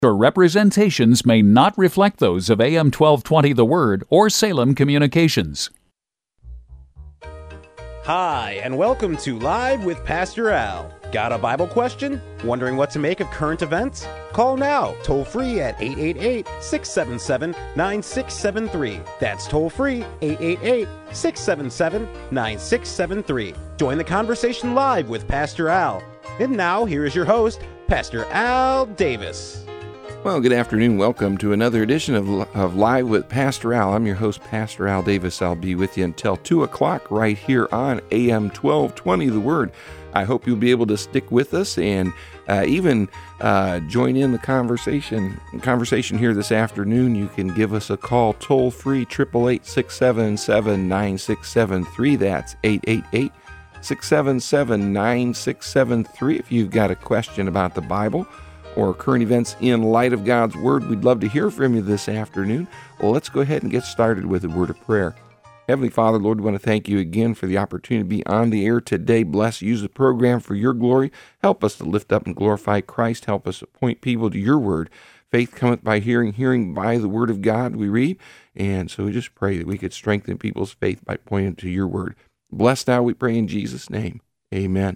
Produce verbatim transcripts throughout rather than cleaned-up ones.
Or representations may not reflect those of A M twelve twenty The Word or Salem Communications. Hi, and welcome to Live with Pastor Al. Got a Bible question? Wondering what to make of current events? Call now, toll free at eight eight eight, six seven seven, nine six seven three. That's toll free, eight eight eight, six seven seven, nine six seven three. Join the conversation live with Pastor Al. And now, here is your host, Pastor Al Davis. Well, good afternoon. Welcome to another edition of, of Live with Pastor Al. I'm your host, Pastor Al Davis. I'll be with you until two o'clock right here on A M twelve twenty The Word. I hope you'll be able to stick with us and uh, even uh, join in the conversation conversation here this afternoon. You can give us a call toll-free, eight eight eight, six seven seven, nine six seven three. That's eight eight eight, six seven seven, nine six seven three. If you've got a question about the Bible or current events in light of God's Word, we'd love to hear from you this afternoon. Well, let's go ahead and get started with a word of prayer. Heavenly Father, Lord, we want to thank you again for the opportunity to be on the air today. Bless, use the program for your glory. Help us to lift up and glorify Christ. Help us to point people to your Word. Faith cometh by hearing, hearing by the Word of God, we read. And so we just pray that we could strengthen people's faith by pointing to your Word. Bless now, we pray in Jesus' name. Amen.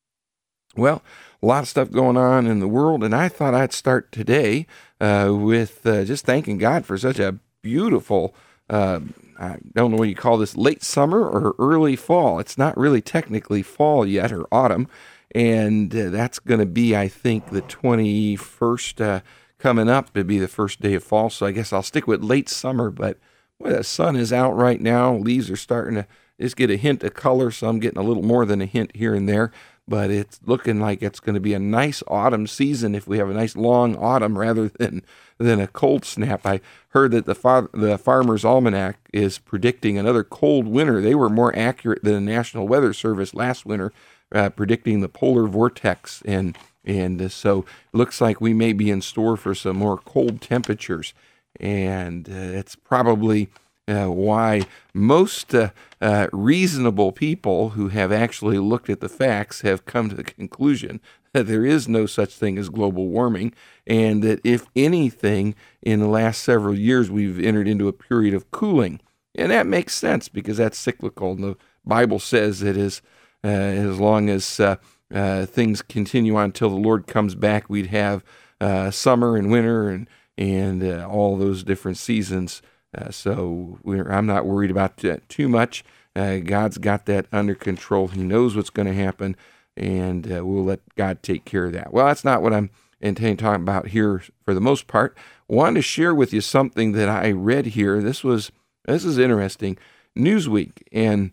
Well, a lot of stuff going on in the world, and I thought I'd start today uh, with uh, just thanking God for such a beautiful, uh, I don't know what you call this, late summer or early fall. It's not really technically fall yet, or autumn, and uh, that's going to be, I think, the twenty-first uh, coming up to be the first day of fall, so I guess I'll stick with late summer, but boy, the sun is out right now. Leaves are starting to just get a hint of color, so I'm getting a little more than a hint here and there. But it's looking like it's going to be a nice autumn season if we have a nice long autumn rather than than a cold snap. I heard that the far, the Farmer's Almanac is predicting another cold winter. They were more accurate than the National Weather Service last winter, uh, predicting the polar vortex. And, and uh, so it looks like we may be in store for some more cold temperatures. And uh, it's probably Uh, why most uh, uh, reasonable people who have actually looked at the facts have come to the conclusion that there is no such thing as global warming, and that if anything, in the last several years, we've entered into a period of cooling. And that makes sense because that's cyclical. And the Bible says that as, uh, as long as uh, uh, things continue on until the Lord comes back, we'd have uh, summer and winter and, and uh, all those different seasons. Uh, so we're, I'm not worried about that too much. Uh, God's got that under control. He knows what's going to happen, and uh, we'll let God take care of that. Well, that's not what I'm intending to talk about here for the most part. I wanted to share with you something that I read here. This was this is interesting. Newsweek, and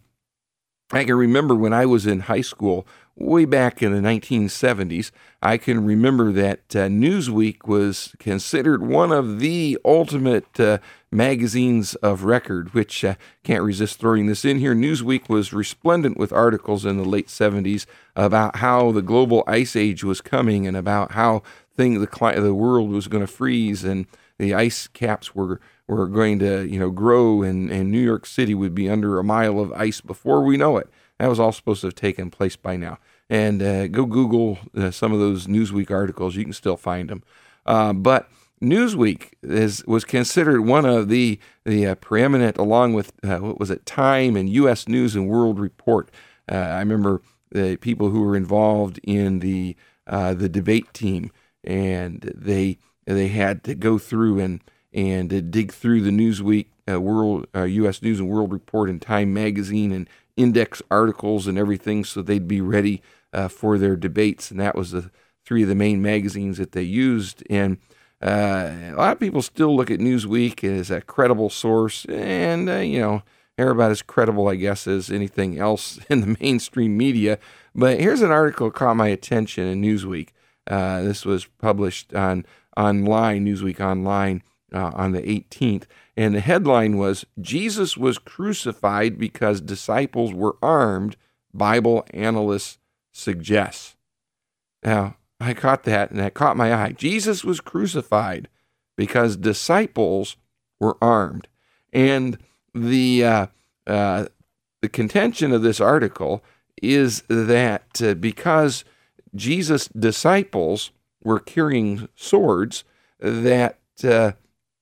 I can remember when I was in high school, way back in the nineteen seventies, I can remember that uh, Newsweek was considered one of the ultimate uh, magazines of record, which uh, can't resist throwing this in here. Newsweek was resplendent with articles in the late seventies about how the global ice age was coming and about how thing the cli- the world was going to freeze and the ice caps were were going to you know grow and, and New York City would be under a mile of ice before we know it. That was all supposed to have taken place by now. And uh, go Google uh, some of those Newsweek articles. You can still find them. Uh, but Newsweek is, was considered one of the the uh, preeminent, along with, uh, what was it, Time and U S News and World Report. Uh, I remember the people who were involved in the uh, the debate team, and they they had to go through and, and uh, dig through the Newsweek, uh, World uh, U S News and World Report and Time Magazine and index articles and everything so they'd be ready uh, for their debates. And that was the three of the main magazines that they used. And uh, a lot of people still look at Newsweek as a credible source, and, uh, you know, they're about as credible, I guess, as anything else in the mainstream media. But here's an article that caught my attention in Newsweek. Uh, this was published on online, Newsweek Online, uh, on the eighteenth. And the headline was, Jesus was crucified because disciples were armed, Bible analysts suggest. Now, I caught that, and that caught my eye. Jesus was crucified because disciples were armed. And the uh, uh, the contention of this article is that uh, because Jesus' disciples were carrying swords, that uh,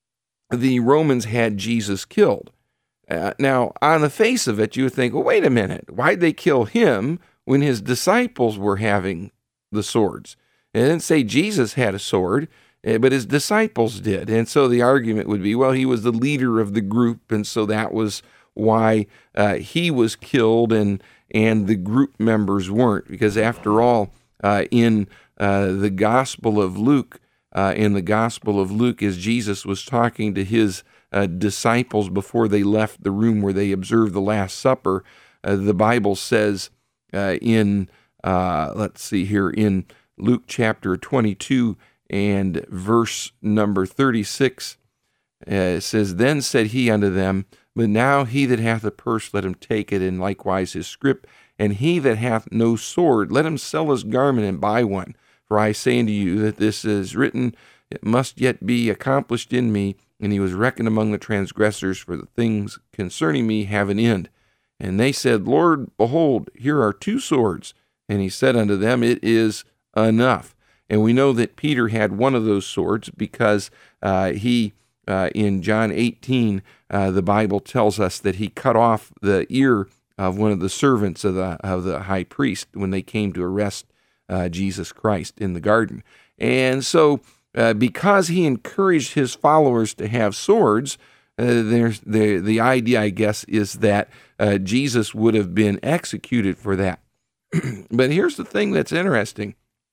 the Romans had Jesus killed. Uh, now, on the face of it, you would think, well, wait a minute, why'd they kill him when his disciples were having the swords? It didn't say Jesus had a sword, but his disciples did. And so the argument would be, well, he was the leader of the group, and so that was why uh, he was killed and and the group members weren't. Because after all, uh, in uh, the Gospel of Luke, uh, in the Gospel of Luke, as Jesus was talking to his uh, disciples before they left the room where they observed the Last Supper, uh, the Bible says uh, in, uh, let's see here, in Luke chapter twenty-two and verse number thirty-six, uh, it says, Then said he unto them, But now he that hath a purse, let him take it, and likewise his scrip. And he that hath no sword, let him sell his garment and buy one. For I say unto you that this is written, it must yet be accomplished in me. And he was reckoned among the transgressors, for the things concerning me have an end. And they said, Lord, behold, here are two swords. And he said unto them, It is enough. And we know that Peter had one of those swords because uh, he, uh, in John eighteen, uh, the Bible tells us that he cut off the ear of one of the servants of the of the high priest when they came to arrest uh, Jesus Christ in the garden. And so uh, because he encouraged his followers to have swords, uh, there's the, the idea, I guess, is that uh, Jesus would have been executed for that. But here's the thing that's interesting.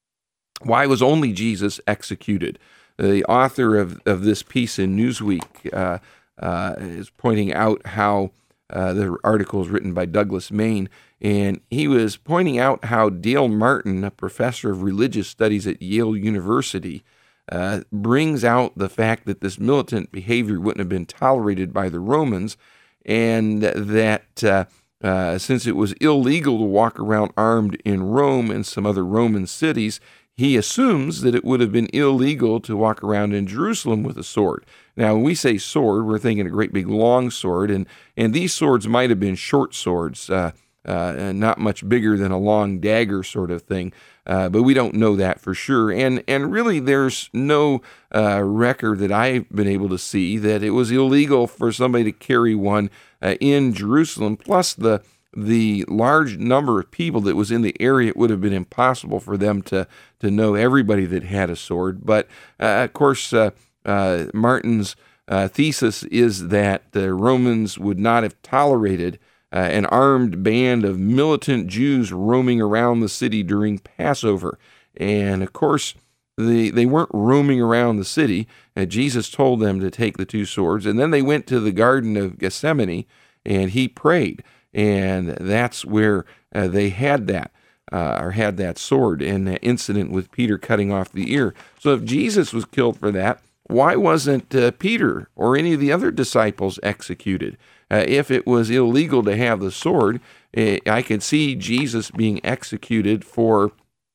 Why was only Jesus executed? The author of, of this piece in Newsweek uh, uh, is pointing out how uh, the article is written by Douglas Main, and he was pointing out how Dale Martin, a professor of religious studies at Yale University, uh, brings out the fact that this militant behavior wouldn't have been tolerated by the Romans, and that uh, uh, since it was illegal to walk around armed in Rome and some other Roman cities, he assumes that it would have been illegal to walk around in Jerusalem with a sword. Now, when we say sword, we're thinking a great big long sword, and, and these swords might have been short swords, uh, uh, not much bigger than a long dagger sort of thing, uh, but we don't know that for sure. And and really, there's no uh, record that I've been able to see that it was illegal for somebody to carry one uh, in Jerusalem, plus the the large number of people that was in the area. It would have been impossible for them to to know everybody that had a sword. But uh, of course, uh, uh, Martin's uh, thesis is that the Romans would not have tolerated uh, an armed band of militant Jews roaming around the city during Passover. And of course, they, they weren't roaming around the city. Uh, Jesus told them to take the two swords, and then they went to the Garden of Gethsemane, and he prayed. And that's where uh, they had that, uh, or had that sword, and that incident with Peter cutting off the ear. So if Jesus was killed for that, why wasn't uh, Peter or any of the other disciples executed? Uh, if it was illegal to have the sword, uh, I could see Jesus being executed for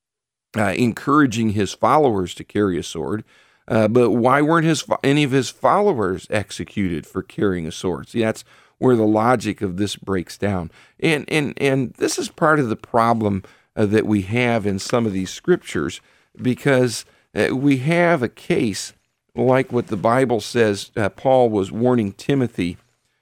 uh, encouraging his followers to carry a sword. Uh, but why weren't his any of his followers executed for carrying a sword? See, that's where the logic of this breaks down. And and and this is part of the problem uh, that we have in some of these scriptures, because uh, we have a case like what the Bible says uh, Paul was warning Timothy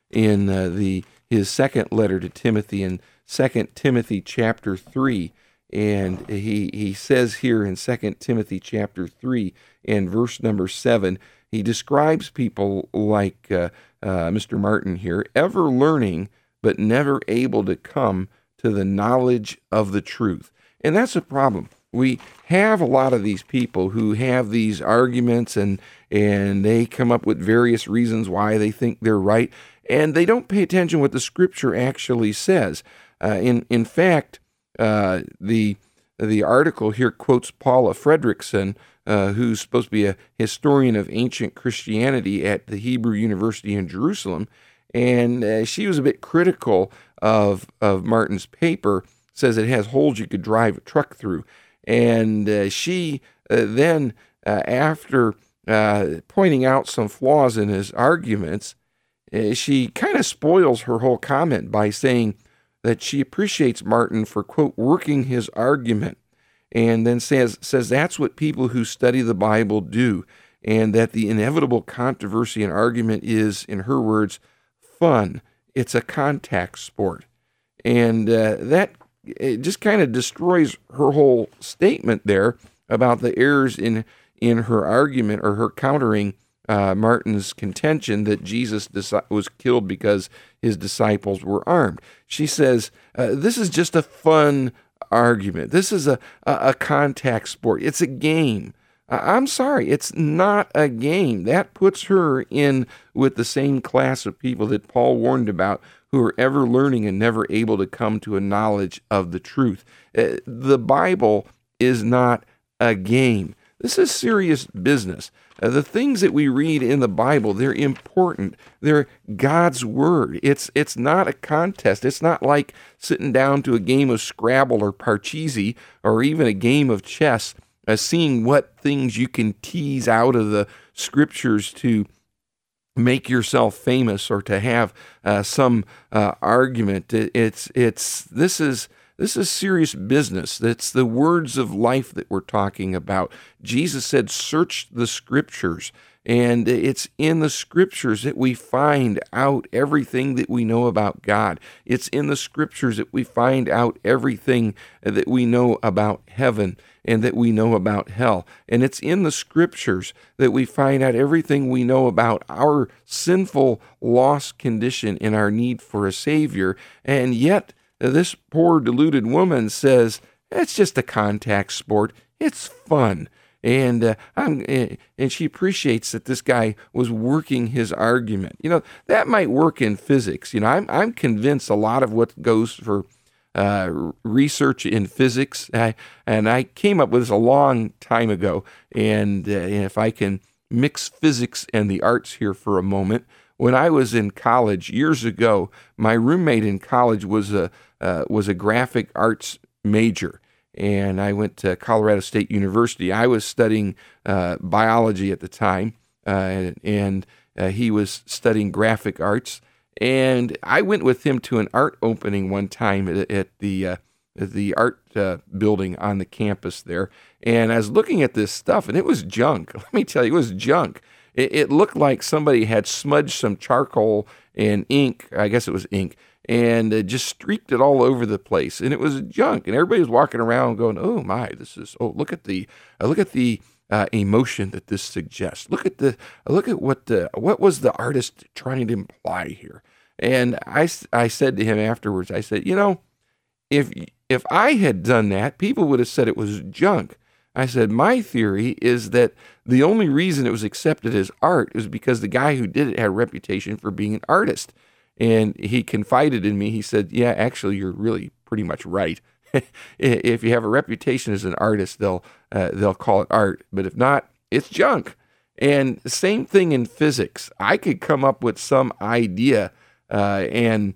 in uh, the his second letter to Timothy in Second Timothy chapter three. And he, he says here in Second Timothy chapter three and verse number seven, he describes people like uh, uh, Mister Martin here, ever learning but never able to come to the knowledge of the truth. And that's a problem. We have a lot of these people who have these arguments, and and they come up with various reasons why they think they're right, and they don't pay attention to what the Scripture actually says. Uh, in in fact, uh, the the article here quotes Paula Fredrickson, uh, who's supposed to be a historian of ancient Christianity at the Hebrew University in Jerusalem, and uh, she was a bit critical of of Martin's paper. Says it has holes you could drive a truck through. And uh, she uh, then, uh, after uh, pointing out some flaws in his arguments, uh, she kind of spoils her whole comment by saying that she appreciates Martin for, quote, working his argument, and then says says that's what people who study the Bible do. and that the inevitable controversy and argument is, in her words, fun. It's a contact sport. And uh, that it just kind of destroys her whole statement there about the errors in, in her argument, or her countering uh, Martin's contention that Jesus was killed because his disciples were armed. She says, uh, this is just a fun argument. This is a, a, a contact sport. It's a game. I'm sorry, it's not a game. That puts her in with the same class of people that Paul warned about, who are ever learning and never able to come to a knowledge of the truth. Uh, the Bible is not a game. This is serious business. Uh, the things that we read in the Bible, they're important. They're God's Word. It's it's not a contest. It's not like sitting down to a game of Scrabble or Parcheesi, or even a game of chess, uh, seeing what things you can tease out of the Scriptures to make yourself famous, or to have uh, some uh, argument. It, it's it's this is this is serious business. It's the words of life that we're talking about. Jesus said, "Search the Scriptures," and it's in the Scriptures that we find out everything that we know about God. It's in the Scriptures that we find out everything that we know about heaven and that we know about hell. And it's in the Scriptures that we find out everything we know about our sinful, lost condition and our need for a Savior. And yet, this poor, deluded woman says, it's just a contact sport. It's fun. And uh, I'm, and she appreciates that this guy was working his argument. You know, that might work in physics. You know, I'm I'm convinced a lot of what goes for uh, research in physics, I, and I came up with this a long time ago. And uh, if I can mix physics and the arts here for a moment, when I was in college years ago, my roommate in college was a uh, was a graphic arts major. And I went to Colorado State University. I was studying uh, biology at the time, uh, and uh, he was studying graphic arts. And I went with him to an art opening one time at, at the uh, at the art uh, building on the campus there. And I was looking at this stuff, and it was junk. Let me tell you, it was junk. It, it looked like somebody had smudged some charcoal and ink. I guess it was ink. And uh, just streaked it all over the place, and it was junk. And everybody was walking around going, "Oh my, this is oh look at the uh, look at the uh, emotion that this suggests. Look at the uh, look at what the what was the artist trying to imply here." And I, I said to him afterwards, I said, "You know, if if I had done that, people would have said it was junk." I said, "My theory is that the only reason it was accepted as art is because the guy who did it had a reputation for being an artist." And he confided in me. He said, "Yeah, actually, you're really pretty much right. If you have a reputation as an artist, they'll uh, they'll call it art. But if not, it's junk." And same thing in physics. I could come up with some idea, uh, and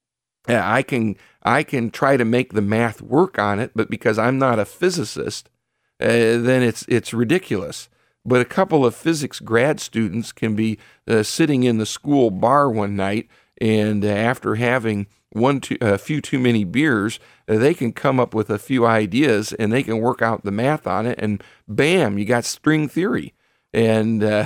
I can I can try to make the math work on it. But because I'm not a physicist, uh, then it's it's ridiculous. But a couple of physics grad students can be uh, sitting in the school bar one night, and after having one, too, a few too many beers, they can come up with a few ideas, and they can work out the math on it, and bam, you got string theory. And uh,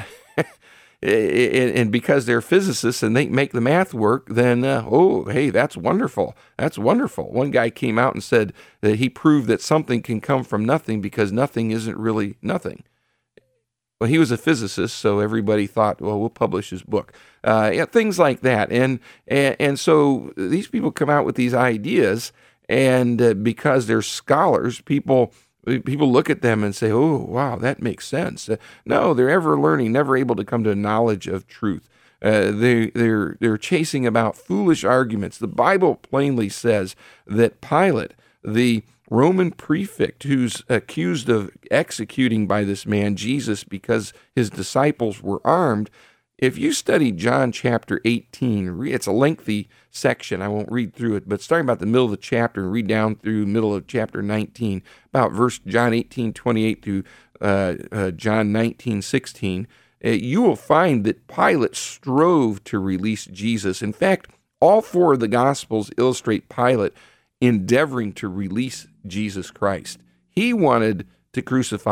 and because they're physicists and they make the math work, then uh, oh, hey, that's wonderful. That's wonderful. One guy came out and said that he proved that something can come from nothing because nothing isn't really nothing. Well, he was a physicist, so everybody thought, well, we'll publish his book. Uh, yeah, things like that. And, and and so these people come out with these ideas, and uh, because they're scholars, people people look at them and say, oh, wow, that makes sense. Uh, no, they're ever learning, never able to come to a knowledge of truth. Uh, they, they're, they're chasing about foolish arguments. The Bible plainly says that Pilate, the Roman prefect who's accused of executing by this man Jesus because his disciples were armed, if you study John chapter eighteen, it's a lengthy section, I won't read through it, but starting about the middle of the chapter and read down through middle of chapter nineteen, about verse John eighteen twenty-eight through uh, uh, John nineteen sixteen, uh, you will find that Pilate strove to release Jesus. In fact, all four of the Gospels illustrate Pilate endeavoring to release Jesus Christ. He wanted to crucify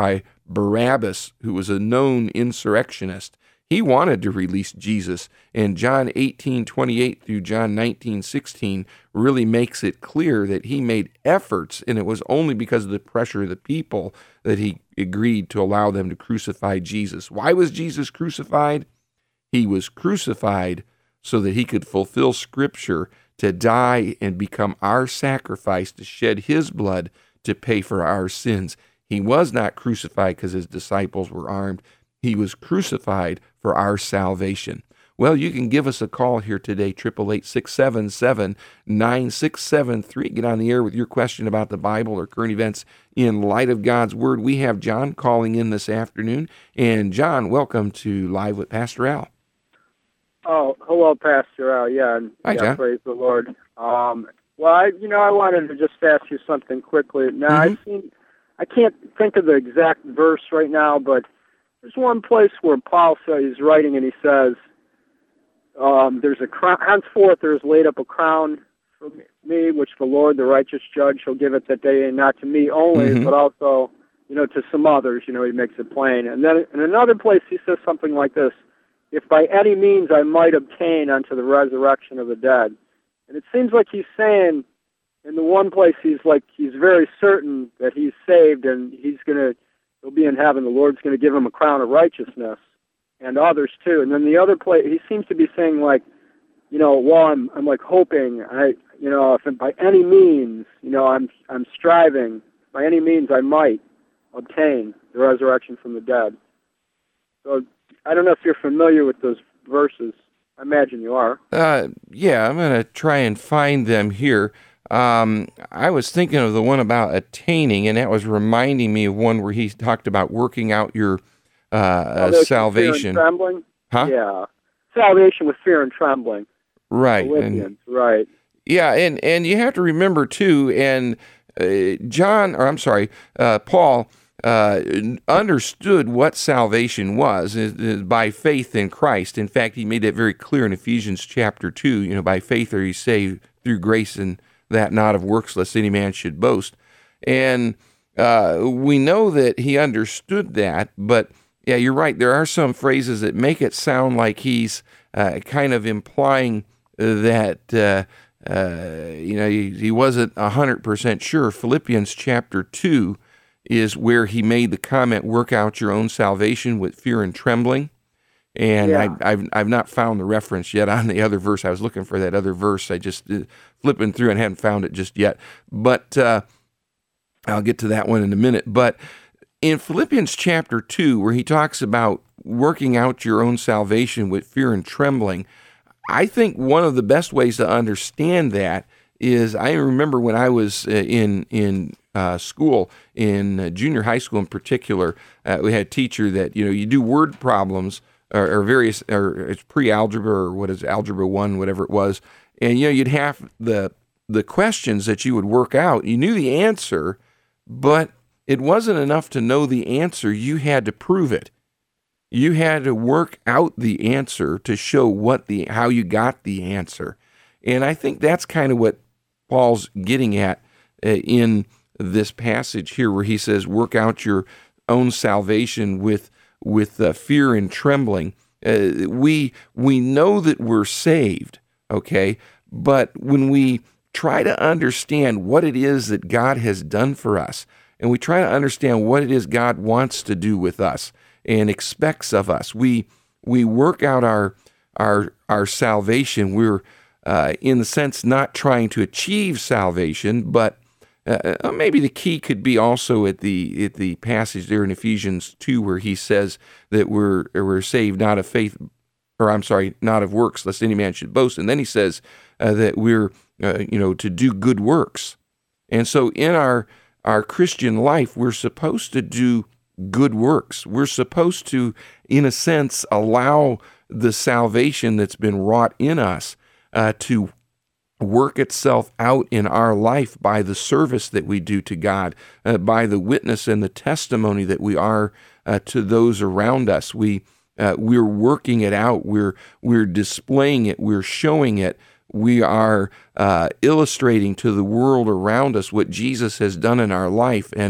Barabbas, who was a known insurrectionist, he wanted to release Jesus, and John eighteen twenty-eight through John nineteen sixteen really makes it clear that he made efforts, and it was only because of the pressure of the people that he agreed to allow them to crucify Jesus. Why was Jesus crucified? He was crucified so that he could fulfill Scripture, to die and become our sacrifice, to shed his blood to pay for our sins. He was not crucified because his disciples were armed. He was crucified for our salvation. Well, you can give us a call here today, eight eight eight, six seven seven, nine six seven three. Get on the air with your question about the Bible or current events in light of God's Word. We have John calling in this afternoon. And John, welcome to Live with Pastor Al. Oh, hello, Pastor Al. Yeah, and, Hi, yeah, John. Praise the Lord. Um, well, I, you know, I wanted to just ask you something quickly. Now, Mm-hmm. I've seen, I can't think of the exact verse right now, but there's one place where Paul says, he's writing and he says, um, there's a crown, henceforth there is laid up a crown for me, which the Lord, the righteous judge, shall give it that day, and not to me only, Mhm. but also, you know, to some others. You know, he makes it plain. And then in another place he says something like this, if by any means I might obtain unto the resurrection of the dead. And it seems like he's saying, in the one place he's like, he's very certain that he's saved and he's going to, he'll be in heaven. The Lord's going to give him a crown of righteousness, and others too. And then the other place, he seems to be saying like, you know, well, I'm, I'm like hoping, I, you know, if by any means, you know, I'm, I'm striving, by any means I might obtain the resurrection from the dead. So I don't know if you're familiar with those verses. I imagine you are. Uh, yeah, I'm going to try and find them here. Um, I was thinking of the one about attaining, and that was reminding me of one where he talked about working out your uh, uh, salvation. Fear and trembling? Huh? Yeah. Salvation with fear and trembling. Right. Philippians, And, right. yeah, and, and you have to remember, too, and uh, John, or I'm sorry, uh, Paul, uh, understood what salvation was is, is by faith in Christ. In fact, he made that very clear in Ephesians chapter two. You know, by faith are you saved through grace, and that not of works, lest any man should boast. And uh, we know that he understood that, but yeah, you're right. There are some phrases that make it sound like he's uh, kind of implying that, uh, uh, you know, he, he wasn't one hundred percent sure. Philippians chapter two is where he made the comment, work out your own salvation with fear and trembling. And Yeah. I, I've I've not found the reference yet on the other verse. I was looking for that other verse. I just uh, flipping through and hadn't found it just yet. But uh, I'll get to that one in a minute. But in Philippians chapter two, where he talks about working out your own salvation with fear and trembling, I think one of the best ways to understand that is, I remember when I was uh, in in uh, school, in uh, junior high school in particular, uh, we had a teacher that, you know, you do word problems or, or various, or it's pre-algebra or what is algebra one, whatever it was, and you know you'd have the the questions that you would work out. You knew the answer, but it wasn't enough to know the answer. You had to prove it. You had to work out the answer to show what the how you got the answer. And I think that's kind of what Paul's getting at uh, in this passage here, where he says, work out your own salvation with with uh, fear and trembling. Uh, we we know that we're saved, okay? But when we try to understand what it is that God has done for us, and we try to understand what it is God wants to do with us and expects of us, we we work out our our our salvation. We're uh, in the sense not trying to achieve salvation, but uh, maybe the key could be also at the at the passage there in Ephesians two, where he says that we're we're saved not of faith, or I'm sorry, not of works, lest any man should boast. And then he says uh, that we're uh, you know to do good works. And so in our our Christian life, we're supposed to do good works. We're supposed to, in a sense, allow the salvation that's been wrought in us uh, to work itself out in our life by the service that we do to God, uh, by the witness and the testimony that we are uh, to those around us. We uh, we're working it out. We're we're displaying it. We're showing it. We are uh, illustrating to the world around us what Jesus has done in our life. And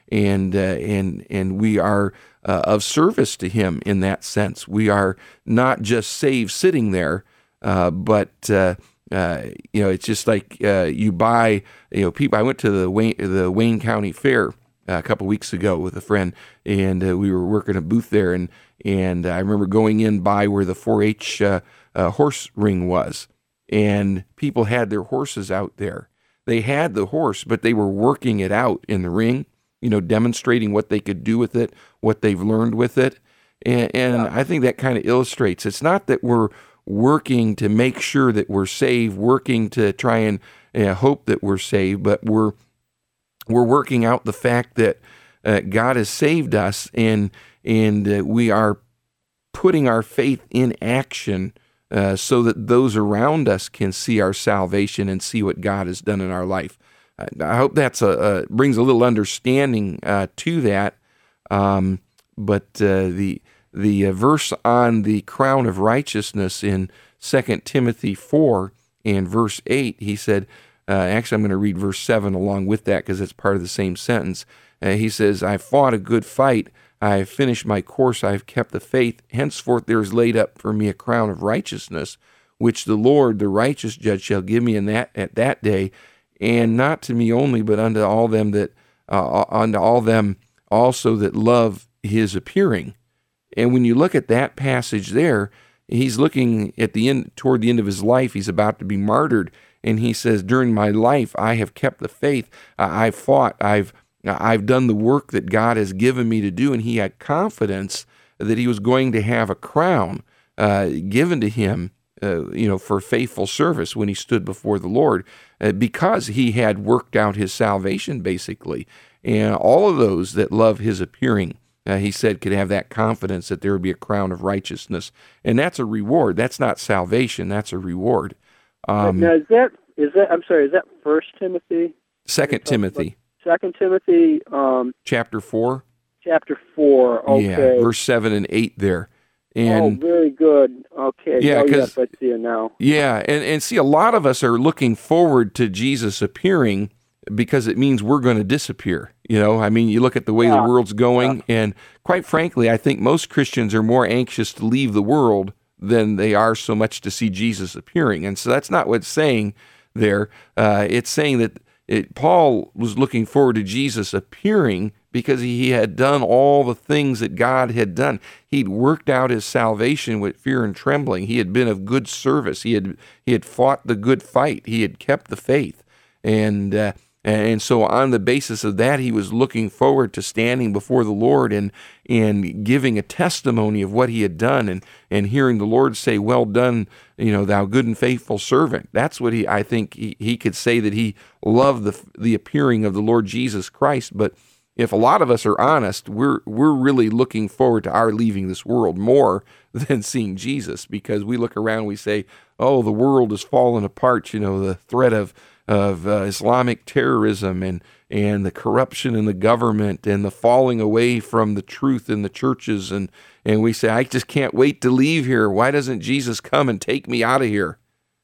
and uh, and and we are uh, of service to Him in that sense. We are not just saved sitting there, uh, but uh, uh, you know, it's just like uh, you buy. You know, people. I went to the Wayne, the Wayne County Fair uh, a couple weeks ago with a friend, and uh, we were working a booth there, and and I remember going in by where the four H uh, uh, horse ring was, and people had their horses out there. They had the horse, but they were working it out in the ring, you know, demonstrating what they could do with it, what they've learned with it. And, and yeah. I think that kind of illustrates, it's not that we're working to make sure that we're saved, working to try and uh, hope that we're saved, but we're we're working out the fact that uh, God has saved us, and, and uh, we are putting our faith in action Uh, so that those around us can see our salvation and see what God has done in our life. Uh, I hope that's a, a brings a little understanding uh, to that. Um, but uh, the the uh, verse on the crown of righteousness in Second Timothy four and verse eight, he said. Uh, actually, I'm going to read verse seven along with that because it's part of the same sentence. Uh, he says, "I fought a good fight. I have finished my course, I have kept the faith. Henceforth there is laid up for me a crown of righteousness, which the Lord, the righteous judge, shall give me in that at that day, and not to me only, but unto all them that uh, unto all them also that love his appearing." And when you look at that passage there, he's looking at the end toward the end of his life. He's about to be martyred, and he says, "During my life I have kept the faith. Uh, I've fought. I've I've done the work that God has given me to do," and he had confidence that he was going to have a crown uh, given to him, uh, you know, for faithful service when he stood before the Lord, uh, because he had worked out his salvation, basically. And all of those that love his appearing, uh, he said, could have that confidence that there would be a crown of righteousness. And that's a reward. That's not salvation. That's a reward. Um, now, is that, is that, I'm sorry, is that First Timothy? Second Timothy. Second Timothy, um, chapter four. Chapter four. Okay. Yeah, verse seven and eight there. And oh, very good. Okay. Yeah, oh, yes, I see it now. Yeah, and and see, a lot of us are looking forward to Jesus appearing because it means we're going to disappear. You know, I mean, you look at the way yeah. the world's going, yeah. and quite frankly, I think most Christians are more anxious to leave the world than they are so much to see Jesus appearing. And so that's not what it's saying there. Uh, it's saying that. It, Paul was looking forward to Jesus appearing because he had done all the things that God had done. He'd worked out his salvation with fear and trembling. He had been of good service. He had he had fought the good fight. He had kept the faith, and uh, and so on the basis of that, he was looking forward to standing before the Lord and and giving a testimony of what he had done, and and hearing the Lord say, "Well done, you know, thou good and faithful servant." That's what he, I think he, he could say that he loved the the appearing of the Lord Jesus Christ. But if a lot of us are honest, we're we're really looking forward to our leaving this world more than seeing Jesus, because we look around and we say, "Oh, the world is falling apart." You know, the threat of of uh, Islamic terrorism and and the corruption in the government and the falling away from the truth in the churches, and and we say, "I just can't wait to leave here. Why doesn't Jesus come and take me out of here?"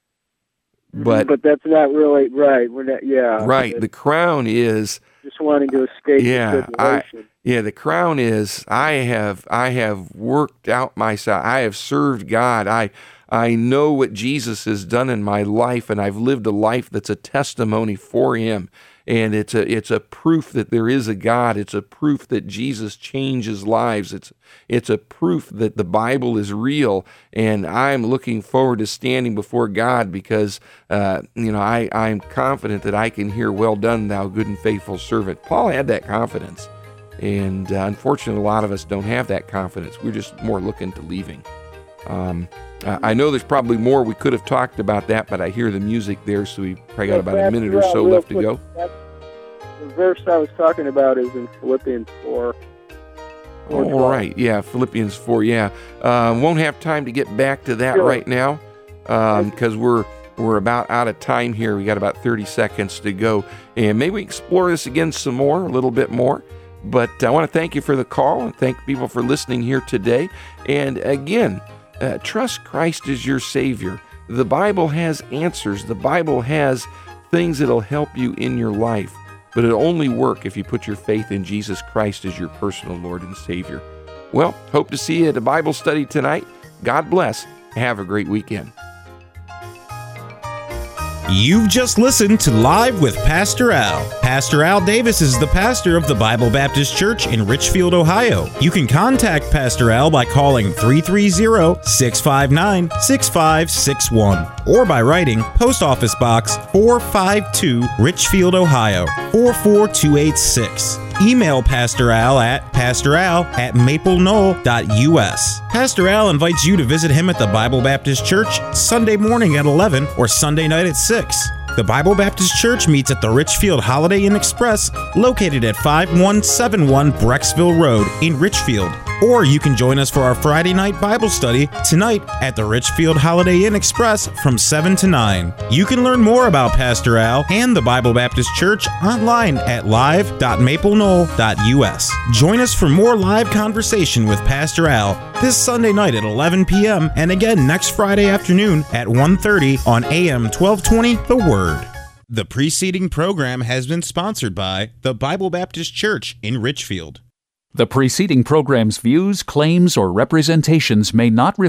But but that's not really right. We're not, yeah. Right. The crown is just wanting to escape yeah, the tribulation. I, yeah, the crown is I have I have worked out myself. I have served God. I I know what Jesus has done in my life, and I've lived a life that's a testimony for him. And it's a it's a proof that there is a God. It's a proof that Jesus changes lives. It's it's a proof that the Bible is real. And I'm looking forward to standing before God because uh, you know I I'm confident that I can hear, "Well done, thou good and faithful servant." Paul had that confidence, and uh, unfortunately, a lot of us don't have that confidence. We're just more looking to leaving. Um, I know there's probably more we could have talked about that, but I hear the music there, so we probably got about a minute or so left to go. The verse I was talking about is in Philippians four. All right, yeah, Philippians four, yeah. Uh, won't have time to get back to that sure. right now because um, we're we're about out of time here. We got about thirty seconds to go, and maybe we explore this again some more, a little bit more. But I want to thank you for the call and thank people for listening here today. And again, Uh, trust Christ as your Savior. The Bible has answers. The Bible has things that'll help you in your life. but it'll only work if you put your faith in Jesus Christ as your personal Lord and Savior. Well, hope to see you at a Bible study tonight. God bless. Have a great weekend. You've just listened to Live with Pastor Al. Pastor Al Davis is the pastor of the Bible Baptist Church in Richfield, Ohio. You can contact Pastor Al by calling three three zero, six five nine, six five six one or by writing Post Office Box four five two, Richfield, Ohio four four two eight six. Email Pastor Al at pastoral at maple knoll dot u s. Pastor Al invites you to visit him at the Bible Baptist Church Sunday morning at eleven or Sunday night at six. The Bible Baptist Church meets at the Richfield Holiday Inn Express, located at five one seven one Brecksville Road in Richfield. Or you can join us for our Friday night Bible study tonight at the Richfield Holiday Inn Express from seven to nine. You can learn more about Pastor Al and the Bible Baptist Church online at live dot maple knoll dot u s. Join us for more live conversation with Pastor Al this Sunday night at eleven p.m. and again next Friday afternoon at one thirty on A M twelve twenty The Word. The preceding program has been sponsored by the Bible Baptist Church in Richfield. The preceding program's views, claims, or representations may not reflect